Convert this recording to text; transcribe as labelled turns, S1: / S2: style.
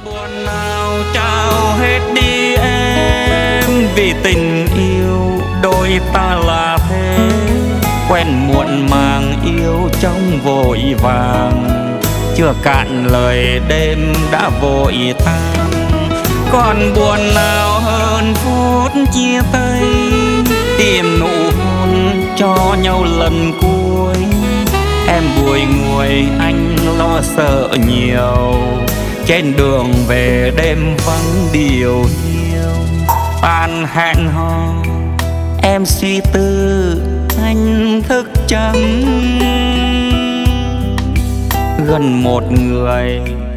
S1: Buồn nào trao hết đi em, vì tình yêu đôi ta là thế. Quen muộn màng yêu trong vội vàng, chưa cạn lời đêm đã vội tan. Còn buồn nào hơn phút chia tay, tìm nụ hôn cho nhau lần cuối. Em bùi ngùi anh lo sợ nhiều, trên đường về đêm vắng điều hiu. Tan hẹn hò em suy tư anh thức trắng, gần một người